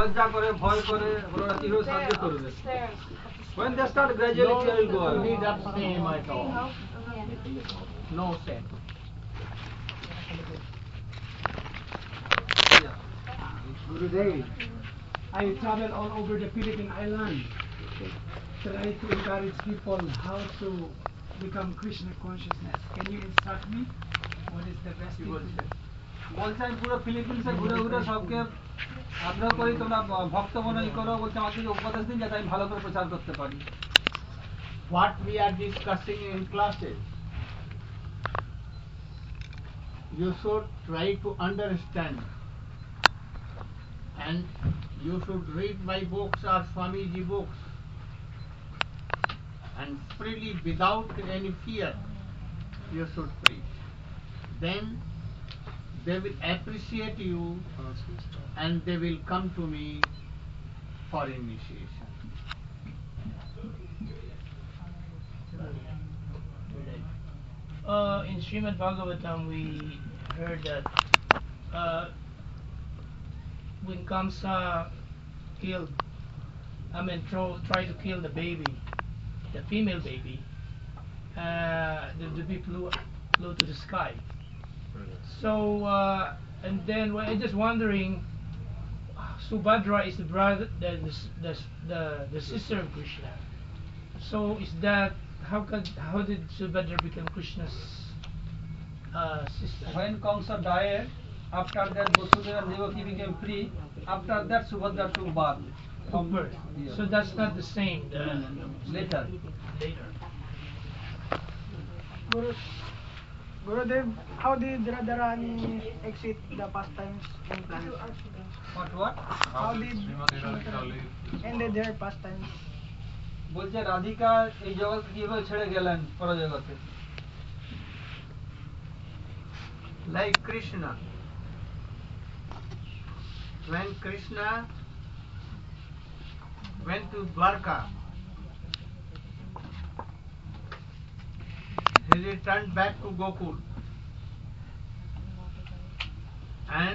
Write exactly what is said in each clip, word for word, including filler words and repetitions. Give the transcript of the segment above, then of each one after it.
লজ্জা করে ভয় করে ওরা কিভাবে সাহায্য করবে when they start gradually fear will go away need that same at all no sense Gurudev, I travel all over the Philippine island, try to encourage people how to become Krishna consciousness. Can you instruct me? What is the best thing to do? বলছে আমি পুরো ফিলিপিন্সে ঘুরে ঘুরে সবকে আগ্রহ করি তোমরা ভক্ত মনে করো বলছে আমাকে উপদেশ দিন যাতে আমি ভালো করে প্রচার করতে পারি what we are discussing in classes you should try to understand and you should read my books or Swamiji books and freely without any fear you should preach then they will appreciate you and they will come to me for initiation uh, in Srimad Bhagavatam we heard that uh, when Kamsa killed I mean tro tried to kill the baby the female baby uh, the, the baby flew, flew to the sky so uh, and then well, I'm just wondering Subhadra is the brother the the, the the the sister of Krishna so is that how could how did Subhadra become Krishna's uh, sister when Kamsa died after that Vasudeva and Devaki became free after that Subhadra took birth from birth yeah. So that's not the same the, later later Guru, Gurudev, how did Radharani exit the pastimes in planet? what what How did ended their pastimes? বলছে রাধিকা এই জগৎ কিভাবে ছেড়ে গেলেন পরজগতে like Krishna when Krishna went to Dwarka he returned back to Gokul and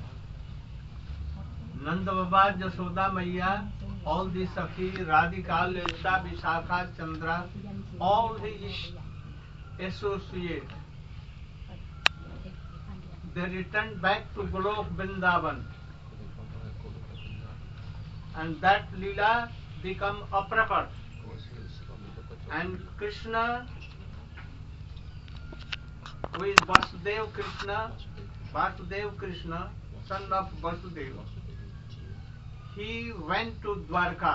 Nanda Baba, Jashoda Maiya, all the Sakhi, Radhika, Lalita, Vishakha, Chandra, all his associates, they returned back to Golok Vrindavan and that Leela become aprakat and Krishna who is Vasudev Krishna Vasudev Krishna son of Vasudeva he went to Dwarka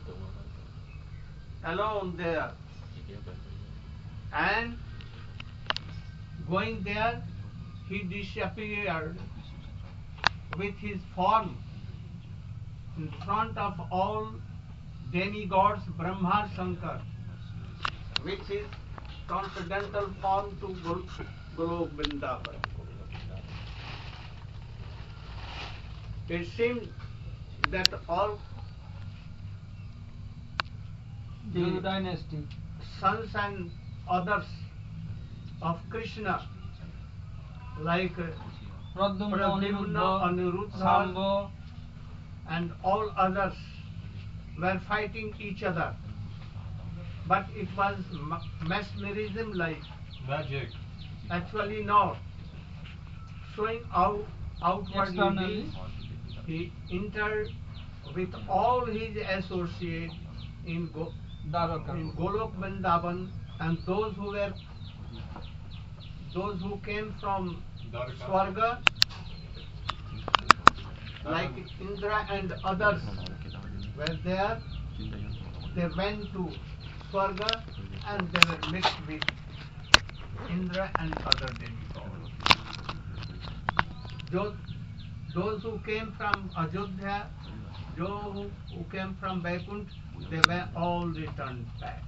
alone there and going there he disappeared with his form in front of all demigods Brahma Shankar with his transcendental form to Golok Vrindavan. It seems that all the dynasty sons and others of Krishna like Pradyumna, Aniruddha and all others were fighting each other but it was mesmerism like magic actually not showing out outwardly he entered with all his associates in, Go, in Golok Vrindavan and those who were those who came from Swarga like Indra and others were there they went to Swarga and they were mixed with Indra and other demigods. Those, those who came from Ajodhya, those who, who came from Vaikuntha, they were all returned back.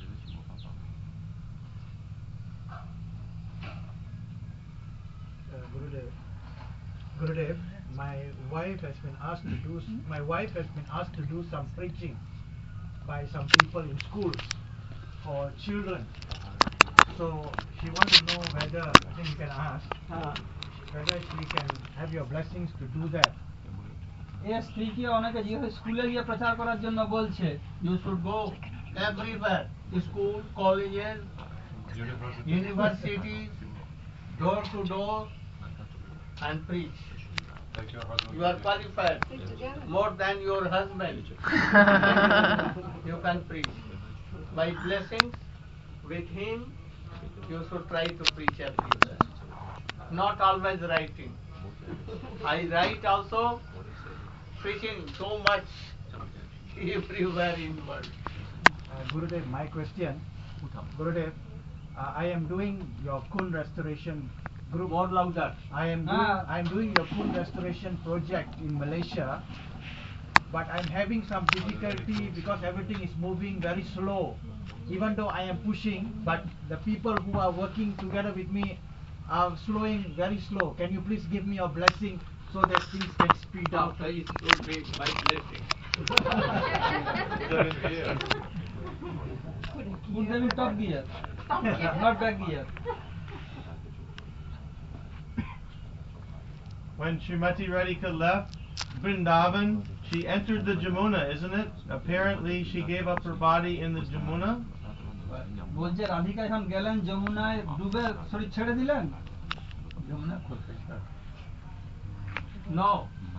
Uh, Gurudev, Gurudev, my wife has been asked to do my wife has been asked to do some preaching by some people in schools for children. So she wants to know whether I think you can ask uh, whether she can have your blessings to do that. এর স্ত্রীকে অনেকে জিজ্ঞাসা স্কুলে গিয়ে প্রচার করার জন্য বলছে। You should go everywhere, school, colleges, universities, door to door, and preach. You are qualified more than your husband. You can preach. By blessings with him, you should try to preach everywhere. Not always writing. I write also, preaching so much everywhere in world. Uh, Gurudev, my question, Gurudev, uh, I am doing your Kund restoration group. More louder. I am doing, Ah. I am doing your Kund restoration project in Malaysia, but I'm having some difficulty because everything is moving very slow. Even though I am pushing, but the people who are working together with me are slowing very slow. Can you please give me a blessing so that things can speed up? After it will be my blessing. Put them in top gear, not back gear. When Srimati Radhika left Vrindavan, she entered the Jamuna, isn't it? Apparently she gave up her body in the Jamuna. বলছে রাধিকা এখন গেলেন যমুনায় ডুবে শরীর ছেড়ে দিলেন। No.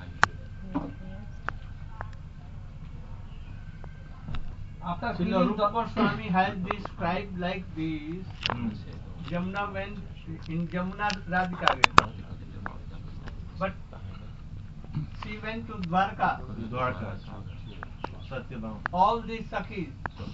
After Srila feeling Rupa Goswami has described like this. Jamuna went in Jamuna Radhika went. But she went to Dwarka. Dwarka. Satyabhama. All these Sakhis,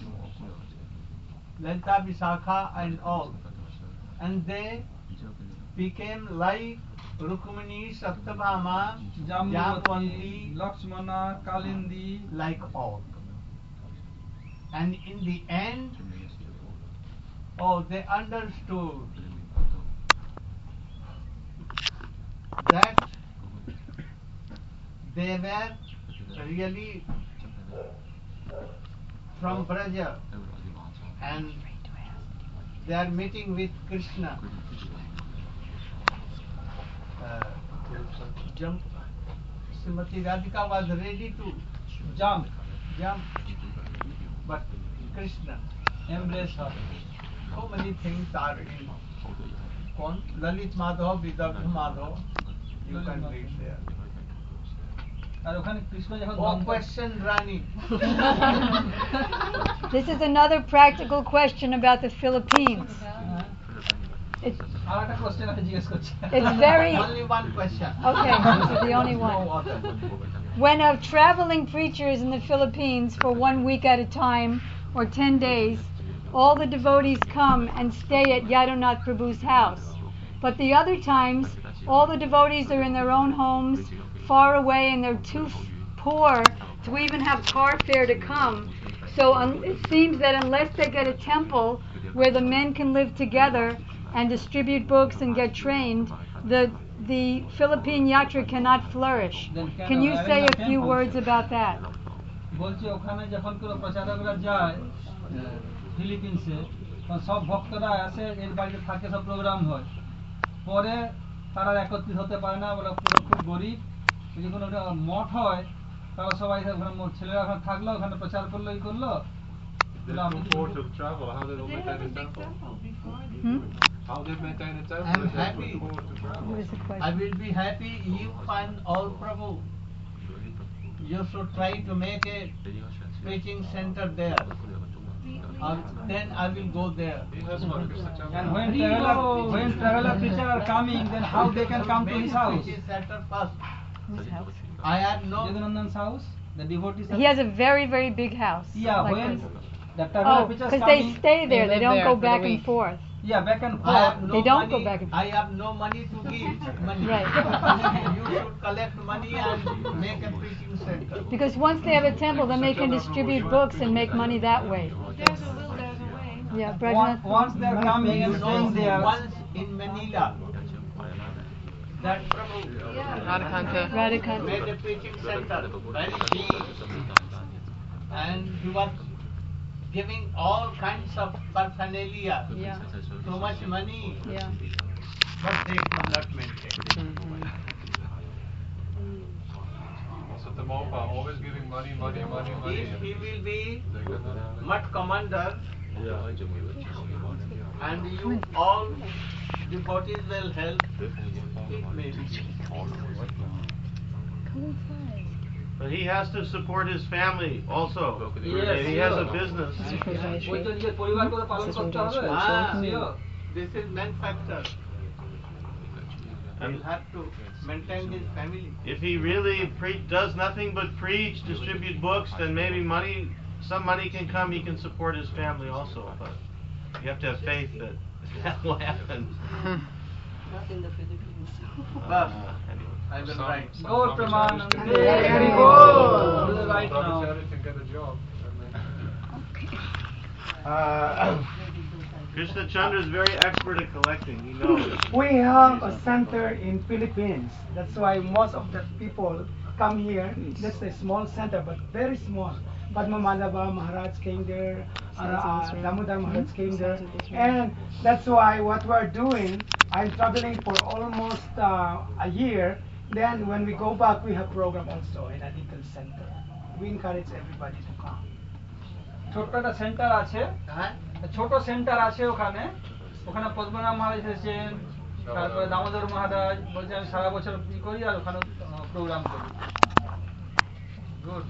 Lalita, Visakha and all. And they became like Rukmini, Satyabhama, জাম্বুবতী, Jambanti, Lakshmana, Kalindi, like all. And in the end, oh, they understood that they were really from Braja and they are meeting with Krishna. Uh, jump. Srimati Radhika was ready to jump, jump, but Krishna. embrace her. So many things are in Kon Lalit Madhav, Vidarbha Madhav. You can read there. আর ওখানে কৃষ্ণ যখন Oh, দ্বন্দ্ব- question Rani. This is another practical question about the Philippines. It's, আর একটা question আমি জিজ্ঞেস করছি। it's very, Only one question. okay, this is the only No one. other. When a traveling preacher is in the Philippines for one week at a time or ten days, all the devotees come and stay at Yadunath Prabhu's house. But the other times, all the devotees are in their own homes, far away, and they're too f- poor to even have car fare to come. So un- it seems that unless they get a temple where the men can live together and distribute books and get trained, the the Philippine yatra cannot flourish. Then can Can you arrange say a a few temple. words about that? বলছি ওখানে যখন কোনো প্রচারকরা যায় ফিলিপিন্সে তখন সব ভক্তরা আসে এর বাড়িতে থাকে, সব প্রোগ্রাম হয়, পরে তারা একত্রিত হতে পারে না, বলে পুরো খুব গরিব। যদি কোনো একটা মঠ হয় তারা সবাই ওখানে মোট- ছেলেরা ওখানে থাকলো, ওখানে প্রচার করলো, ই করলো। They বলে, আমি look যদি- forward to the travel. How they don't maintain the temple? Hmm? How they maintain the temple? I'm They look happy. forward to travel. What is the I question? will be happy you find all Prabhu. You should try to make a preaching center there. Uh, then I will go there. He has one Krishna temple. And when traveler, when traveler preacher are coming, then how they can come to Make his a house? preaching center first. Whose house? I have no. Jaganandan's house, the devotees. He has a very, very big house. Yeah, like when this. the traveler Oh, preachers because they coming, stay there. They live don't there go for the back and week. forth. yeah, back and I forth. have no They don't money. go back and I have no money to give money. Right. You should collect money and make a preaching center. Because once they have a temple, then they can distribute books and make money that way. There's a will, there's a way. Yeah, Once, Brajanath. once they're coming and You know, staying there, once in Manila, that Prabhu Radhakanta. Radhakanta. made a preaching center, very big, and he was giving all kinds of paraphernalia, Yeah, so much money, yeah. but they could not maintain. So the Mopa always giving money, money, money, money. He, he will be They're gonna- Mutt commander, and you all devotees will help. It may be. But he has to support his family also. Yes, He has a sure. business. ওই তো নিজের পরিবারকে তো পালন করতে হবে Ah, Sure. this is main factor. And He'll have to maintain his family. if he really pre- does nothing but preach, distribute books, then maybe money, some money can come. He can support his family also. But you have to have faith that that will happen. Not in the Philippines. But Uh, anyway. I will Some- write. some Go Brahmachari Pramanand. can- Very good. Do the right now. Brahmachari can get a job. Uh, Krishna Chandra is very expert at collecting. He knows. We have a center in Philippines. That's why most of the people come here. That's a small center, but very small. Padma Madhava Maharaj came there, uh, uh, Damodar Maharaj came there, and that's why what we're doing, I'm traveling for almost uh, a year. Then when we go back, we have program also in a little center. We encourage everybody to come. ছোট্ট একটা centre আছে Huh? ছোট centre আছে ওখানে ওখানে পদ্মনাভ মহারাজ এসেছেন তারপরে দামোদর মহারাজ বলছে আমি সারা বছর কি করি আর ওখানে প্রোগ্রাম করি good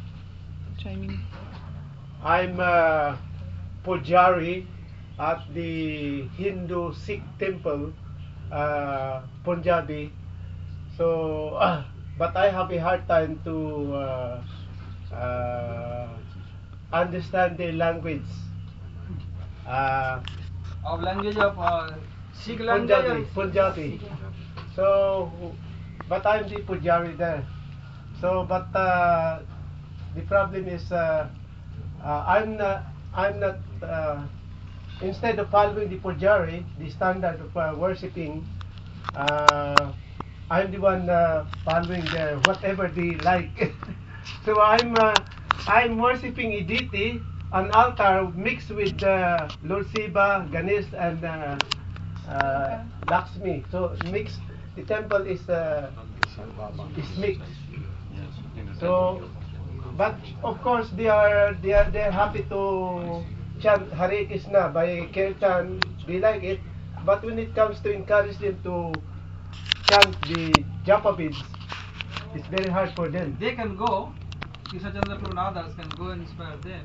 I'm uh, Pujari at the Hindu Sikh temple, uh, Punjabi. So, uh, but I have a hard time to uh, uh, understand the language. Uh, of language of uh, Sikh language Punjabi, Punjabi. So, but I'm the Pujari there. So, but uh, the problem is uh, uh, I'm not, I'm not uh, instead of following the Pujari, the standard of uh, worshipping, uh, I'm the one uh, following the whatever they like. So I'm uh, I'm worshipping a deity, an altar mixed with uh, Lord Shiva, Ganesh, and uh, uh, Lakshmi. So mixed. The temple is uh, is mixed. So, but of course they are they are they're happy to chant Hare Krishna by kirtan. They like it. But when it comes to encourage them to chant the japa beads, it's very hard for them. they can go Krishna Chandra Prabhu and others can go and inspire them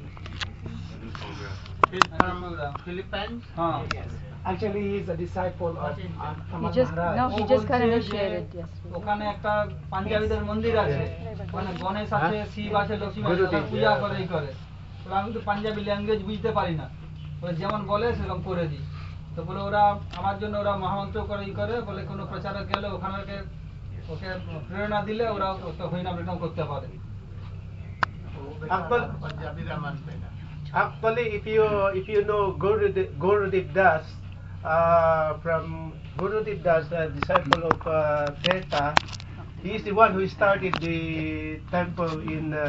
He's and from program. Philippines. Huh. Actually, he is a disciple of uh, He Tamal just Maharaj. no, he ও just got বলছে যে initiated. Yes. ওখানে একটা পাঞ্জাবিদের মন্দির আছে ওখানে গণেশ আছে শিব আছে লক্ষ্মী আছে ওরা পূজা করে এই করে তো আমি তো পাঞ্জাবি ল্যাঙ্গুয়েজ বুঝতে পারি না ওরা যেমন বলে সেরকম করে দিই তো বলে ওরা আমার জন্য ওরা মহামন্ত্র করে ই করে বলে কোনো প্রচারক গেলে ওখানে ওকে ওকে প্রেরণা দিলে ওরা ওকে হরিনাম রিনাম করতে পারে Actually, Punjabi Raman Pena. actually, if you if you know Gurudev, Gurudev Das, uh, from Gurudev Das, a disciple of uh, Teta, he is the one who started the temple in uh,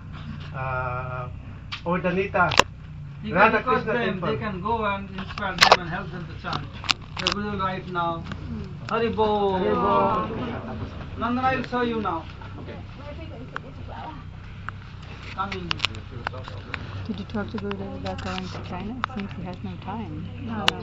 uh, Urdanita. You can Radha request Krishna them, temple. they can go and inspire them and help them to chant. The Guru right now. Hari Bol. Hari Bol. Nandana, I'll show you now. Coming. Did you talk to Gurudev about going to China? It seems he has no time. No.